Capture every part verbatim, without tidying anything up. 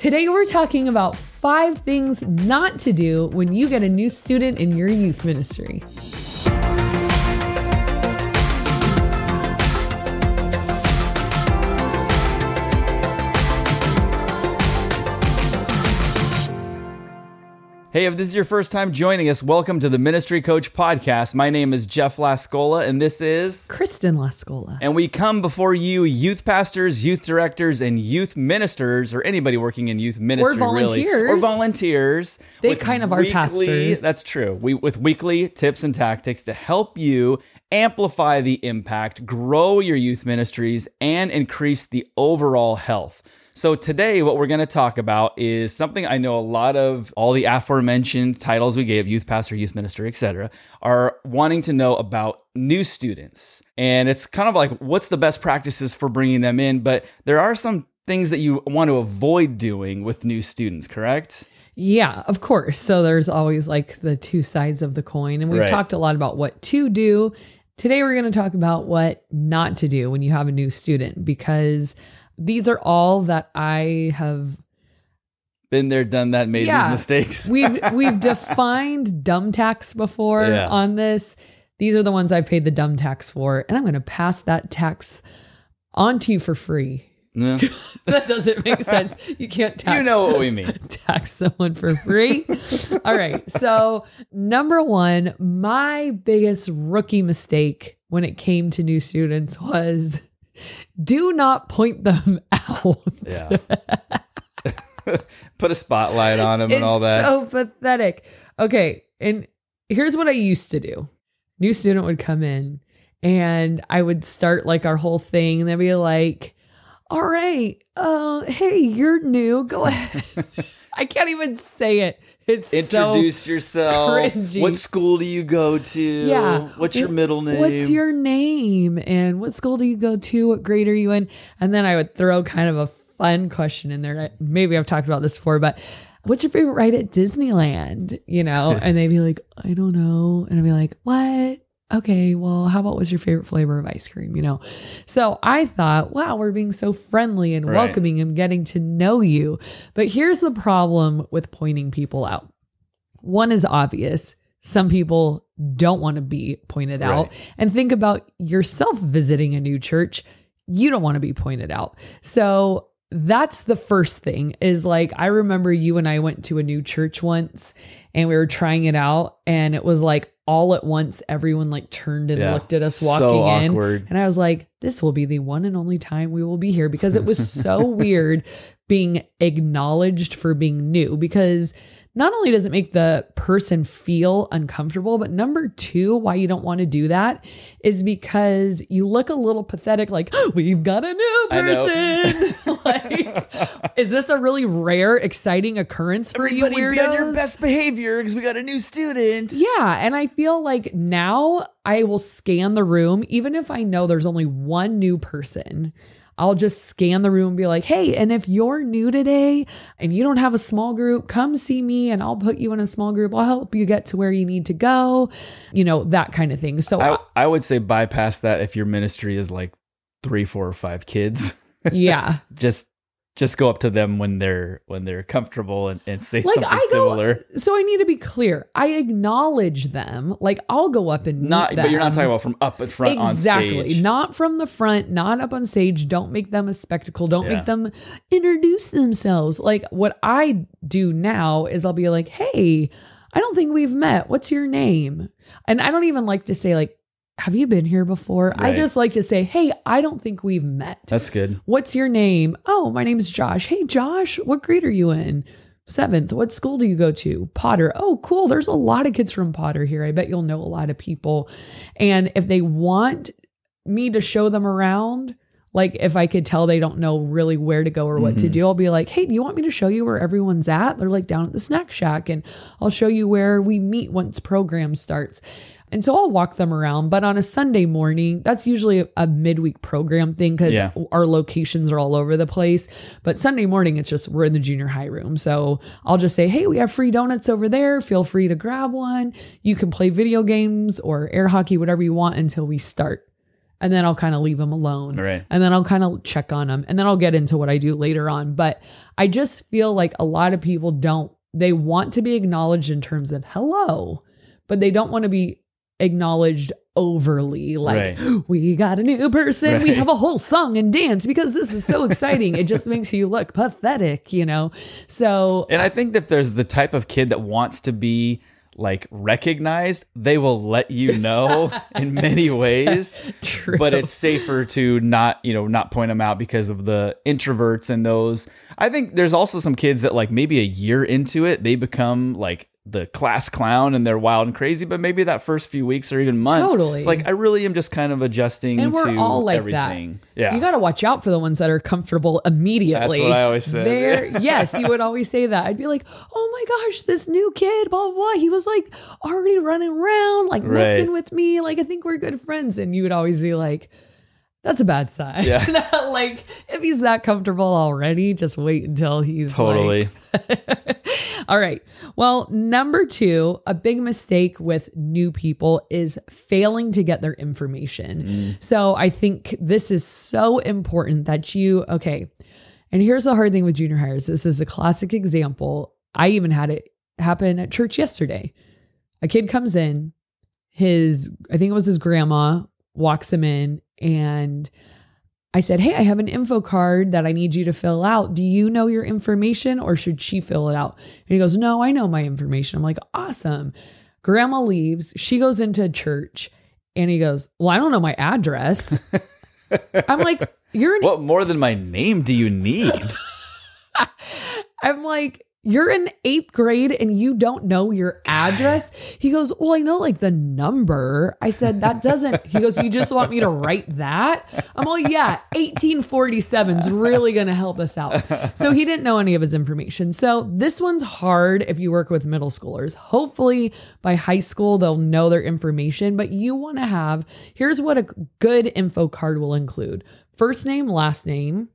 Today we're talking about five things not to do when you get a new student in your youth ministry. Hey, if this is your first time joining us, welcome to the Ministry Coach Podcast. My name is Jeff Lascola, and this is Kristen Lascola. And we come before you, youth pastors, youth directors, and youth ministers, or anybody working in youth ministry, or volunteers, really. or volunteers. They kind of are weekly, pastors. That's true. We with weekly tips and tactics to help you amplify the impact, grow your youth ministries, and increase the overall health. So today, what we're going to talk about is something I know a lot of all the aforementioned titles we gave, youth pastor, youth minister, et cetera, are wanting to know about new students. And it's kind of like, what's the best practices for bringing them in? But there are some things that you want to avoid doing with new students, correct? Yeah, of course. So there's always like the two sides of the coin. And we've Right. talked a lot about what to do. Today, we're going to talk about what not to do when you have a new student, because these are all that I have Been there, done that, made Yeah. these mistakes. we've we've defined dumb tax before Yeah. on this. These are the ones I've paid the dumb tax for, and I'm going to pass that tax on to you for free. Yeah. That doesn't make sense. You can't tax, You know what we mean. tax someone for free. All right. So number one, my biggest rookie mistake when it came to new students was do not point them out. Yeah. Put a spotlight on them It's and all that. so pathetic. Okay. And here's what I used to do. New student would come in and I would start like our whole thing. And they'd be like, all right, uh, hey, you're new. Go ahead. I can't even say it. It's Introduce so yourself. cringy. What school do you go to? Yeah. What's your middle name? What's your name? And what school do you go to? What grade are you in? And then I would throw kind of a fun question in there. Maybe I've talked about this before, but what's your favorite ride at Disneyland? You know, and they'd be like, I don't know. And I'd be like, what? Okay, well, how about what's your favorite flavor of ice cream? You know, so I thought, wow, we're being so friendly and Right. welcoming and getting to know you. But here's the problem with pointing people out. One is obvious. Some people don't want to be pointed out. Right. And think about yourself visiting a new church. You don't want to be pointed out. So that's the first thing is like, I remember you and I went to a new church once and we were trying it out. And it was like all at once, everyone like turned and Yeah. looked at us So walking in. awkward. And I was like, this will be the one and only time we will be here, because it was so weird being acknowledged for being new, because not only does it make the person feel uncomfortable, but number two, why you don't want to do that is because you look a little pathetic, like, oh, we've got a new I know. person. Like, is this a really rare, exciting occurrence for Everybody you weirdos? be on your best behavior because we got a new student. Yeah. And I feel like now I will scan the room, even if I know there's only one new person. I'll just scan the room and be like, hey, and if you're new today and you don't have a small group, come see me and I'll put you in a small group. I'll help you get to where you need to go, you know, that kind of thing. So I, I would say bypass that if your ministry is like three, four, or five kids. yeah. just just go up to them when they're when they're comfortable and, and say Like something I go, similar. so I need to be clear. I acknowledge them. Like I'll go up and meet Not, them. but you're not talking about from up in front Exactly. on stage. Not from the front, not up on stage. Don't make them a spectacle. Don't Yeah. make them introduce themselves. Like what I do now is I'll be like, hey, I don't think we've met. What's your name? And I don't even like to say like, have you been here before? I Right. just like to say, hey, I don't think we've met. That's good. What's your name? Oh, my name's Josh. Hey, Josh, what grade are you in? Seventh. What school do you go to? Potter. Oh, cool. There's a lot of kids from Potter here. I bet you'll know a lot of people. And if they want me to show them around, like if I could tell they don't know really where to go or what to Mhm. do, I'll be like, hey, do you want me to show you where everyone's at? They're like down at the snack shack, and I'll show you where we meet once program starts. And so I'll walk them around. But on a Sunday morning, that's usually a midweek program thing because Yeah. our locations are all over the place. But Sunday morning, it's just we're in the junior high room. So I'll just say, hey, we have free donuts over there. Feel free to grab one. You can play video games or air hockey, whatever you want until we start. and then I'll kind of leave them alone. Right. And then I'll kind of check on them, and then I'll get into what I do later on. But I just feel like a lot of people don't, they want to be acknowledged in terms of hello, but they don't want to be acknowledged overly like, Right. we got a new person. Right. We have a whole song and dance because this is so exciting. It just makes you look pathetic, you know? So, And I think that there's the type of kid that wants to be like recognized, they will let you know in many ways. True. But it's safer to not, you know, not point them out because of the introverts and those. I think there's also some kids that like maybe a year into it, they become like the class clown and they're wild and crazy, but maybe that first few weeks or even months, Totally. it's like I really am just kind of adjusting and we're to all like everything. that. Yeah. You got to watch out for the ones that are comfortable immediately. That's what I always said. They're- yes, you would always say that. I'd be like, oh my gosh, this new kid, blah, blah, blah. He was like already running around, like Right. messing with me. Like, I think we're good friends. And you would always be like, that's a bad sign. Yeah. Like, if he's that comfortable already, just wait until he's Totally. like... All right. Well, number two, a big mistake with new people is failing to get their information. Mm. So I think this is so important that you, okay. And here's the hard thing with junior hires. This is a classic example. I even had it happen at church yesterday. A kid comes in, his, I think it was his grandma, walks him in, and I said, hey, I have an info card that I need you to fill out. Do you know your information or should she fill it out? And he goes, no, I know my information. I'm like, awesome. Grandma leaves. She goes into church and he goes, well, I don't know my address. I'm like, you're an, What more than my name do you need? I'm like, you're in eighth grade and you don't know your address. He goes, well, I know like the number. I said, that doesn't, he goes, you just want me to write that? I'm like, yeah, eighteen forty-seven is really going to help us out. So he didn't know any of his information. So this one's hard if you work with middle schoolers. Hopefully by high school, they'll know their information, but you want to have, here's what a good info card will include: first name, last name,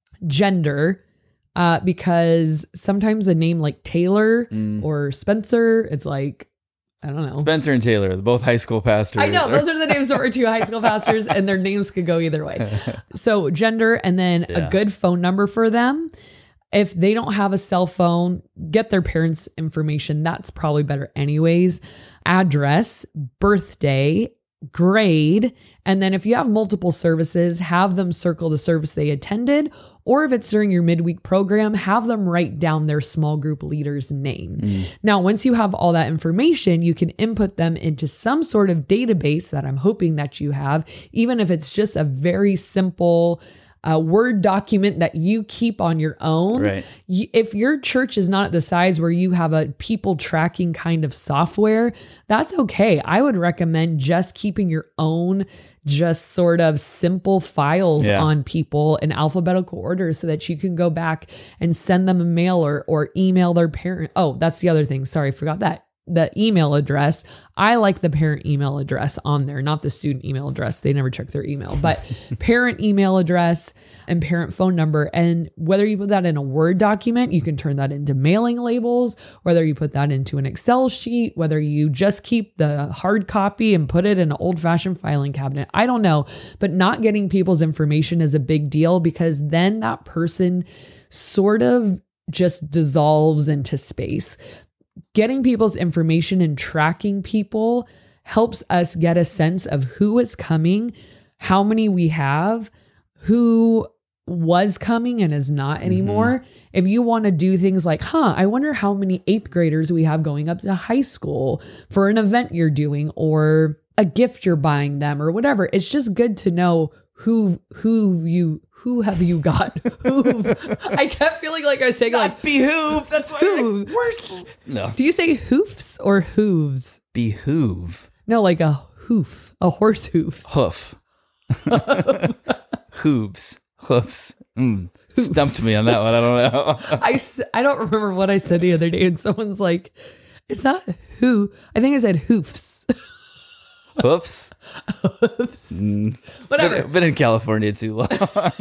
gender, Uh, because sometimes a name like Taylor Mm. or Spencer, it's like, I don't know. Spencer and Taylor, both high school pastors. I know, those are the names of our two high school pastors, and their names could go either way. So gender, and then Yeah. a good phone number for them. If they don't have a cell phone, get their parents' information. That's probably better anyways. Address, birthday, grade, and then if you have multiple services, have them circle the service they attended, or if it's during your midweek program, have them write down their small group leader's name. Mm. Now, once you have all that information, you can input them into some sort of database that I'm hoping that you have, even if it's just a very simple uh, Word document that you keep on your own. Right. Y- If your church is not at the size where you have a people tracking kind of software, that's okay. I would recommend just keeping your own just sort of simple files Yeah. on people in alphabetical order so that you can go back and send them a mail or, or email their parent. Oh, that's the other thing. Sorry, I forgot that. The email address. I like the parent email address on there, not the student email address. They never check their email, but parent email address and parent phone number. And whether you put that in a Word document, you can turn that into mailing labels, whether you put that into an Excel sheet, whether you just keep the hard copy and put it in an old fashioned filing cabinet. I don't know, but not getting people's information is a big deal because then that person sort of just dissolves into space. Getting people's information and tracking people helps us get a sense of who is coming, how many we have, who was coming and is not anymore. Mm-hmm. If you want to do things like, huh, I wonder how many eighth graders we have going up to high school for an event you're doing or a gift you're buying them or whatever. It's just good to know who, who you, who have you got? Who? I kept feeling like I was saying Not like behoove. That's why. Who? Like, where's no Do you say hoofs or hooves? behoove? No, like a hoof, a horse hoof. Hoof. Hooves. Hoofs. Mm. Stumped me on that one. I don't know. I, s- I don't remember what I said the other day, and someone's like, it's not who. I think I said hoofs. Hoofs. Hoofs. Mm. Whatever. Been, been in California too long.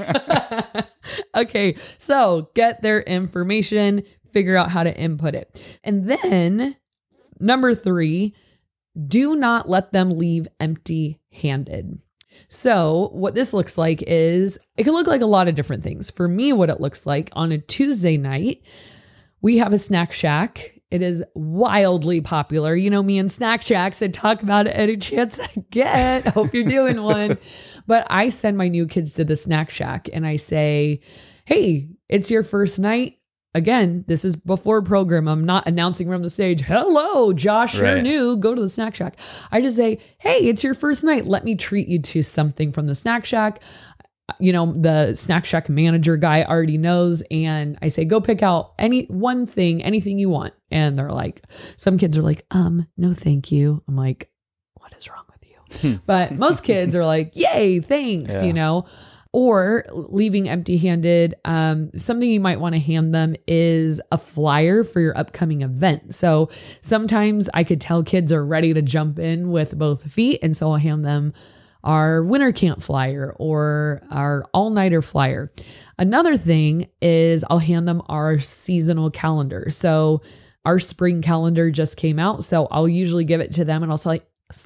Okay, so get their information, figure out how to input it. And then number three, do not let them leave empty handed. So what this looks like is it can look like a lot of different things. For me, what it looks like on a Tuesday night, we have a snack shack. It is wildly popular. You know me and snack shacks and talk about it any chance I get. I hope you're doing one. But I send my new kids to the snack shack and I say, hey, it's your first night. Again, this is before program. I'm not announcing from the stage, hello, Josh, Right. you're new. Go to the snack shack. I just say, hey, it's your first night. Let me treat you to something from the snack shack. You know, the snack shack manager guy already knows. And I say, go pick out any one thing, anything you want. And they're like, some kids are like, um, no, thank you. I'm like, what is wrong with you? But most kids are like, yay, thanks, Yeah. you know, or leaving empty handed. Um, something you might want to hand them is a flyer for your upcoming event. So sometimes I could tell kids are ready to jump in with both feet. And so I'll hand them our winter camp flyer or our all-nighter flyer. Another thing is I'll hand them our seasonal calendar. So our spring calendar just came out. So I'll usually give it to them and I'll say,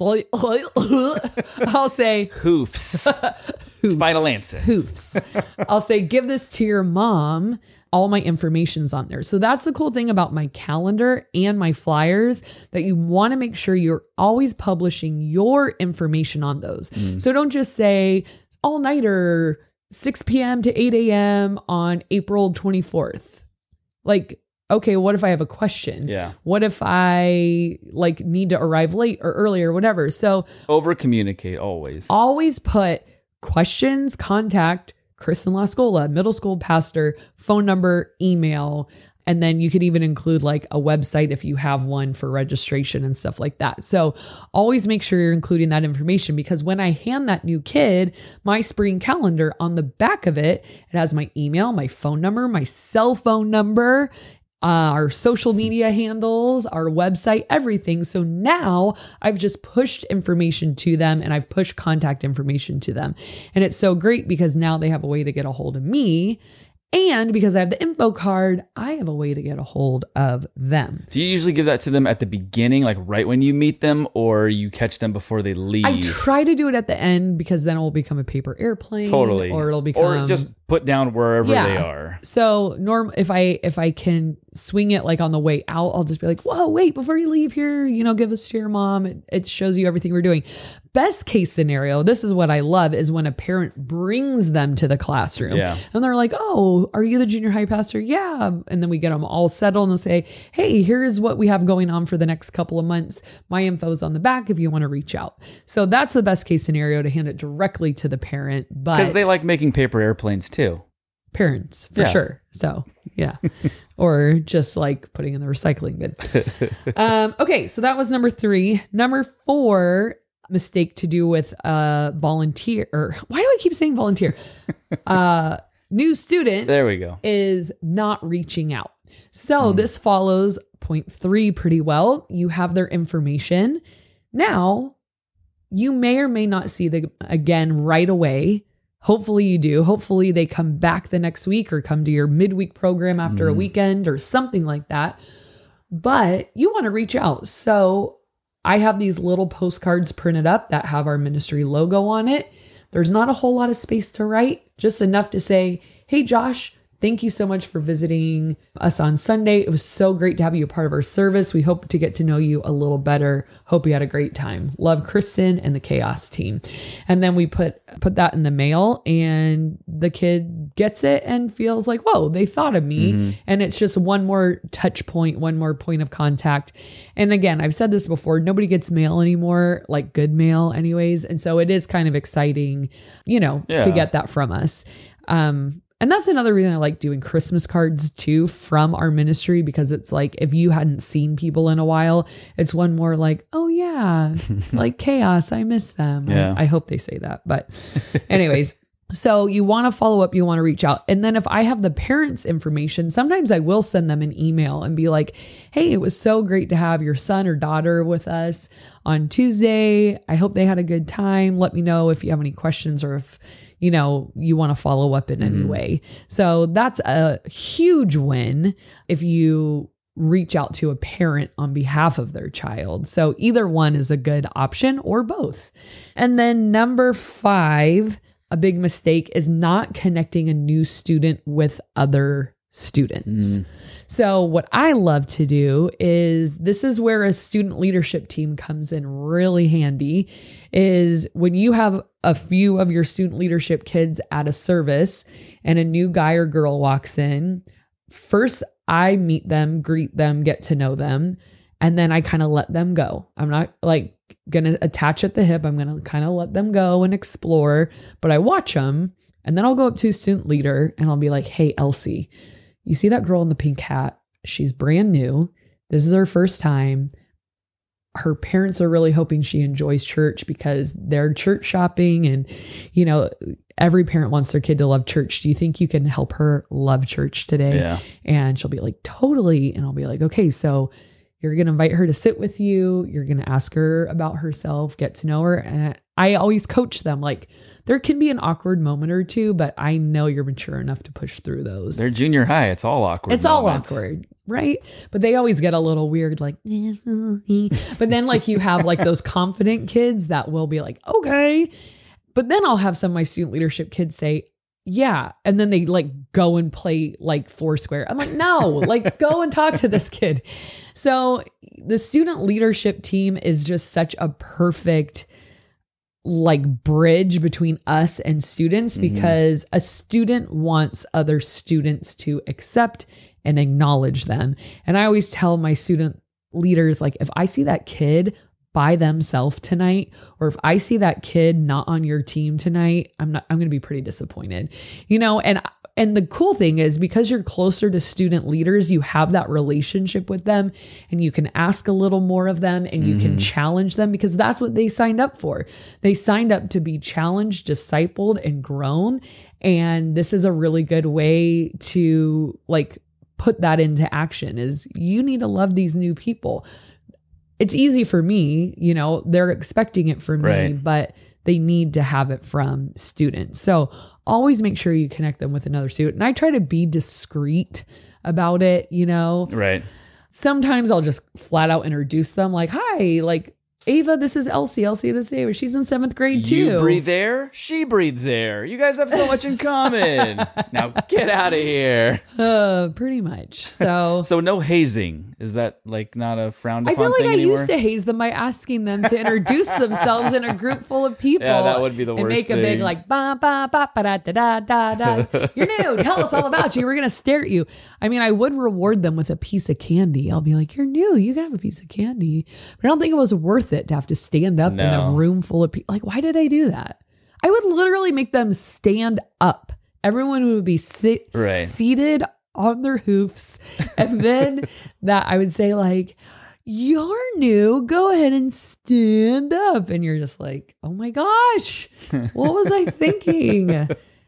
I'll say, Hoofs. Final answer. hoofs. I'll say, give this to your mom. All my information's on there. So that's the cool thing about my calendar and my flyers, that you want to make sure you're always publishing your information on those. Mm. So don't just say all nighter, six p.m. to eight a.m. on April twenty-fourth. Like, okay, what if I have a question? Yeah. What if I like need to arrive late or early or whatever? So Over communicate always. always put questions, contact Kristen Lascola, middle school pastor, phone number, email. And then you could even include like a website if you have one for registration and stuff like that. So always make sure you're including that information, because when I hand that new kid my spring calendar, on the back of it, it has my email, my phone number, my cell phone number, Uh, our social media handles, our website, everything. So now I've just pushed information to them and I've pushed contact information to them. And it's so great because now they have a way to get a hold of me. And because I have the info card, I have a way to get a hold of them. Do you usually give that to them at the beginning, like right when you meet them, or you catch them before they leave? I try to do it at the end because then it will become a paper airplane. Totally. Or it'll become... Or just put down wherever Yeah. they are. So norm, if I if I can swing it like on the way out, I'll just be like, whoa, wait, before you leave here, you know, give this to your mom. It, it shows you everything we're doing. Best case scenario, this is what I love, is when a parent brings them to the classroom. Yeah. And they're like, oh, are you the junior high pastor? Yeah. And then we get them all settled and say, hey, here's what we have going on for the next couple of months. My info's on the back if you want to reach out. So that's the best case scenario, to hand it directly to the parent. But Because they like making paper airplanes too. parents for Yeah. sure. So yeah. Or just like putting in the recycling bin. um, okay. So that was number three. Number four, mistake to do with uh volunteer, or why do I keep saying volunteer? uh, new student There we go. is not reaching out. So Hmm. this follows point three pretty well. You have their information. Now you may or may not see them again right away. Hopefully you do. Hopefully they come back the next week or come to your midweek program after a Mhm. weekend or something like that. But you want to reach out. So I have these little postcards printed up that have our ministry logo on it. There's not a whole lot of space to write, just enough to say, hey, Josh, thank you so much for visiting us on Sunday. It was so great to have you a part of our service. We hope to get to know you a little better. Hope you had a great time. Love, Kristen and the Chaos team. And then we put put that in the mail, and the kid gets it and feels like, whoa, they thought of me. Mhm. And it's just one more touch point, one more point of contact. And again, I've said this before, nobody gets mail anymore, like good mail anyways. And so it is kind of exciting, you know, Yeah. to get that from us. Um, And that's another reason I like doing Christmas cards too from our ministry, because it's like, if you hadn't seen people in a while, it's one more like, oh yeah, like Chaos, I miss them. Yeah. I, I hope they say that. But anyways, so you want to follow up, you want to reach out. And then if I have the parents' information, sometimes I will send them an email and be like, hey, it was so great to have your son or daughter with us on Tuesday. I hope they had a good time. Let me know if you have any questions, or if you know, you want to follow up in any Mhm. way. So that's a huge win if you reach out to a parent on behalf of their child. So either one is a good option or both. And then number five, a big mistake is not connecting a new student with other students. Mm. So what I love to do is, this is where a student leadership team comes in really handy, is when you have a few of your student leadership kids at a service and a new guy or girl walks in, first I meet them, greet them, get to know them, and then I kind of let them go. I'm not like going to attach at the hip. I'm going to kind of let them go and explore, but I watch them, and then I'll go up to a student leader and I'll be like, hey, Elsie, you see that girl in the pink hat? She's brand new. This is her first time. Her parents are really hoping she enjoys church because they're church shopping, and, you know, every parent wants their kid to love church. Do you think you can help her love church today? Yeah. And she'll be like, totally. And I'll be like, okay, so you're going to invite her to sit with you. You're going to ask her about herself, get to know her. And I always coach them, like, there can be an awkward moment or two, but I know you're mature enough to push through those. They're junior high. It's all awkward. It's moments. all awkward, right? But they always get a little weird, like, but then like you have like those confident kids that will be like, okay. But then I'll have some of my student leadership kids say, yeah. And then they like go and play like Foursquare. I'm like, no, like go and talk to this kid. So the student leadership team is just such a perfect like bridge between us and students, because mm-hmm. a student wants other students to accept and acknowledge them. And I always tell my student leaders, like, if I see that kid by themselves tonight, or if I see that kid not on your team tonight, I'm not, I'm going to be pretty disappointed, you know? And, and the cool thing is, because you're closer to student leaders, you have that relationship with them, and you can ask a little more of them, and you mm-hmm. can challenge them, because that's what they signed up for. They signed up to be challenged, discipled, and grown. And this is a really good way to like put that into action, is you need to love these new people. It's easy for me, you know, they're expecting it from right. me, but they need to have it from students. So always make sure you connect them with another student. And I try to be discreet about it, you know. Right. Sometimes I'll just flat out introduce them like, hi, like, Ava, this is Elsie. Elsie, this is Ava. She's in seventh grade too. You breathe air, she breathes air. You guys have so much in common. Now get out of here. Uh, pretty much. So, so no hazing. Is that like not a frowned upon I feel like thing I anymore? used to haze them by asking them to introduce themselves in a group full of people. Yeah, that would be the and worst make thing. a big like ba ba ba ba da da da da da. You're new. Tell us all about you. We're gonna stare at you. I mean, I would reward them with a piece of candy. I'll be like, "You're new. You can have a piece of candy." But I don't think it was worth it to have to stand up no. in a room full of people. Like, why did I do that? I would literally make them stand up. Everyone would be sit- right. seated on their hoofs. And then that I would say like, you're new, go ahead and stand up. And you're just like, oh my gosh, what was I thinking?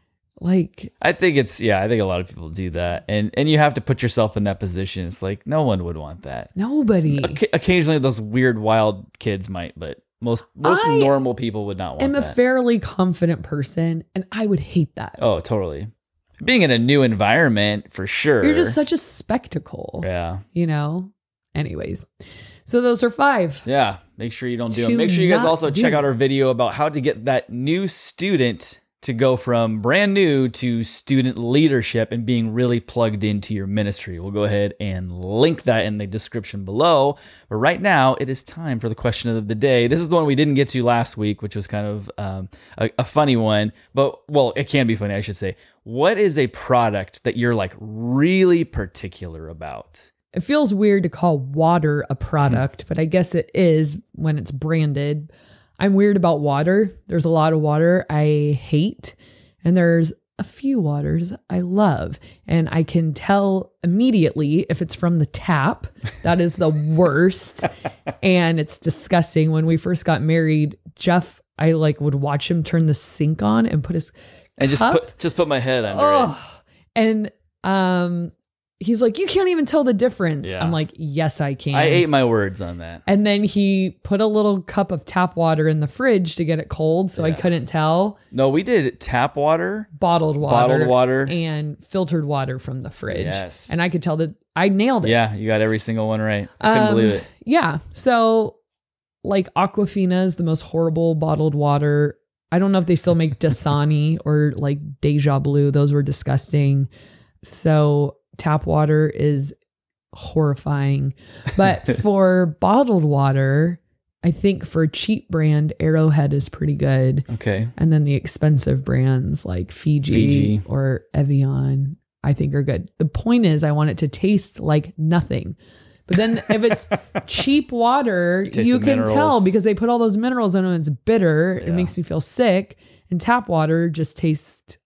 Like, I think it's, yeah, I think a lot of people do that. And and you have to put yourself in that position. It's like, no one would want that. Nobody. O- occasionally those weird, wild kids might, but most most I normal people would not want I'm that. a fairly confident person, and I would hate that. Oh, totally. Being in a new environment, for sure. You're just such a spectacle. Yeah. You know? Anyways. So those are five. Yeah. Make sure you don't do To them. Make sure you guys not also do. check out our video about how to get that new student to go from brand new to student leadership and being really plugged into your ministry. We'll go ahead and link that in the description below. But right now, it is time for the question of the day. This is the one we didn't get to last week, which was kind of um, a, a funny one. But, well, it can be funny, I should say. What is a product that you're like really particular about? It feels weird to call water a product, but I guess it is when it's branded. I'm weird about water. There's a lot of water I hate, and there's a few waters I love. And I can tell immediately if it's from the tap. That is the worst. And it's disgusting. When we first got married, Jeff, I like would watch him turn the sink on and put his And just cup. put just put my head under oh, it. And um he's like, you can't even tell the difference. Yeah. I'm like, yes, I can. I ate my words on that. And then he put a little cup of tap water in the fridge to get it cold, so I Yeah. couldn't tell. No, we did tap water, Bottled water. bottled water. And filtered water from the fridge. Yes. And I could tell that I nailed it. Yeah, you got every single one right. I couldn't Um, believe it. Yeah. So, like, Aquafina is the most horrible bottled water. I don't know if they still make Dasani or like Deja Blue. Those were disgusting. So, tap water is horrifying. But for bottled water, I think for cheap brand, Arrowhead is pretty good. Okay. And then the expensive brands like Fiji, Fiji. or Evian, I think are good. The point is, I want it to taste like nothing. But then if it's cheap water, taste you the can minerals. tell because they put all those minerals in it and it's bitter. Yeah. It makes me feel sick. And tap water just tastes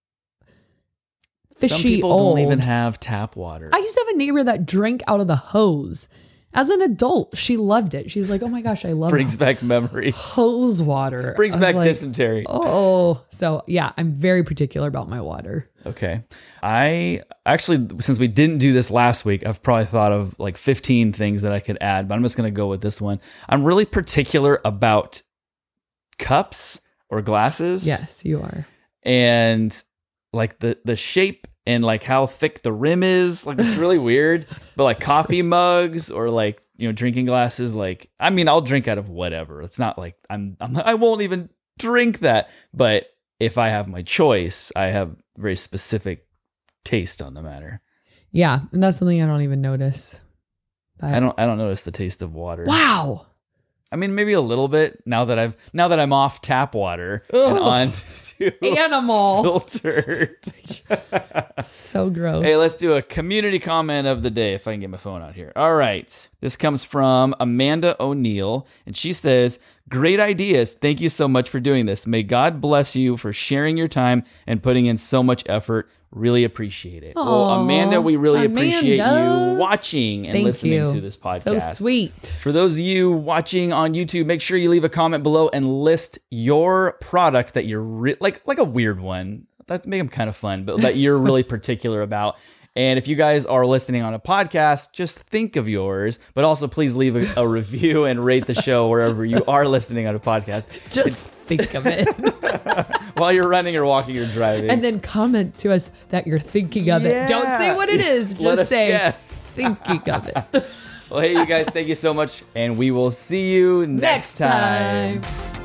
fishy Some people old. don't even have tap water. I used to have a neighbor that drank out of the hose. As an adult, she loved it. She's like, oh my gosh, I love Brings back memories. hose water. Brings I was back like, dysentery. Oh, so yeah, I'm very particular about my water. Okay. I actually, since we didn't do this last week, I've probably thought of like fifteen things that I could add, but I'm just going to go with this one. I'm really particular about cups or glasses. Yes, you are. And like the, the shape and like how thick the rim is. Like it's really weird. But like coffee mugs or like, you know, drinking glasses, like, I mean, I'll drink out of whatever. It's not like I'm, I'm I won't even drink that. But if I have my choice, I have very specific taste on the matter. Yeah, and that's something I don't even notice. But- I don't I don't notice the taste of water. Wow. I mean, maybe a little bit now that I've now that I'm off tap water and Ugh. on to Animal. filtered. So gross. Hey, let's do a community comment of the day if I can get my phone out here. All right. This comes from Amanda O'Neill, and she says, great ideas. Thank you so much for doing this. May God bless you for sharing your time and putting in so much effort. Really appreciate it. Well, Aw, Amanda, we really appreciate Amanda. you watching and Thank listening you. to this podcast. So sweet. For those of you watching on YouTube, make sure you leave a comment below and list your product that you're re- like like a weird one. That's make them kind of fun, but that you're really particular about. And if you guys are listening on a podcast, just think of yours, but also please leave a, a review and rate the show wherever you are listening on a podcast. Just think of it. While you're running or walking or driving. And then comment to us that you're thinking of Yeah. it. Don't say what it is. Just Let us say guess. thinking of it. Well, hey, you guys, thank you so much, and we will see you next, Next time. time.